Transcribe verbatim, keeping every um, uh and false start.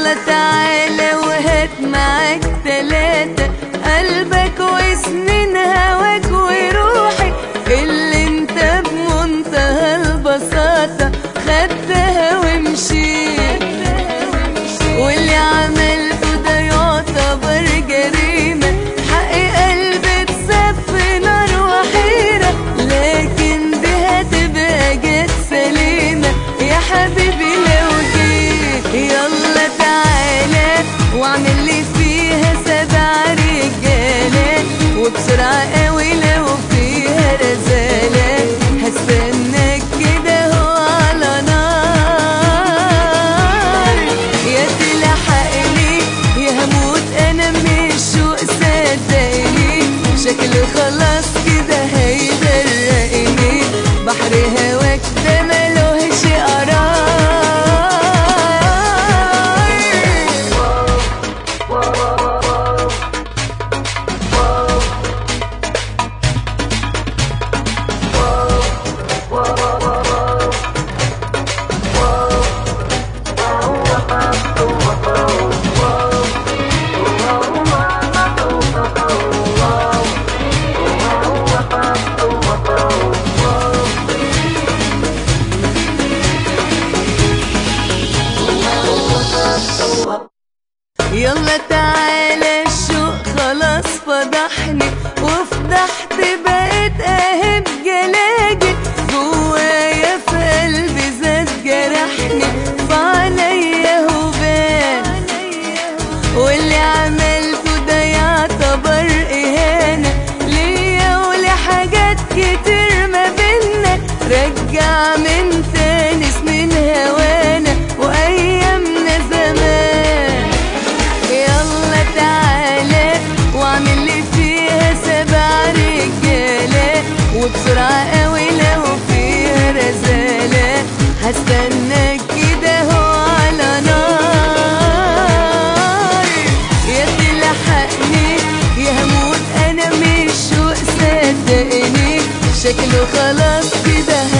يلا تعالى وهات معاك تلاتة، قلبك وسنين هواك وروحي اللي انت بمنتهى البساطة خدتها ومشيت. واللي عملته ده يعتبر جريمة، حق قلبي اتساب في نار وحيرة، لكن دي هتبقى جت سليمة يا حبيبي لو جيت. يلا تعالى واعمل لي فيها سبع رجالات، وبسرعة قوي لو فيها رزالات، هستناك كده هو على نار. يا تلحقني يا هموت انا من الشوق صدقني، شكله خلاص كده هيغرقني، بحر هواك ده ملوهش قرار. يلا تعالى الشوق خلاص فضحني، وفضحت بقيت اهب جلاجل، جوايا في قلبي زاد جرحني، فعليا هبان. واللي عملته ده يعتبر اهانة ليا ولحاجات كتير ما بينا، رجع من تاني سنين هوانا وايامنا زمان. يلا تعالى واعمل لي فيها سبع رجالات، وبسرعة قوي لو فيها رزالات، هستناك كده هو على نار. يا تلحقني يا هموت انا من الشوق صدقني، شكله خلاص كده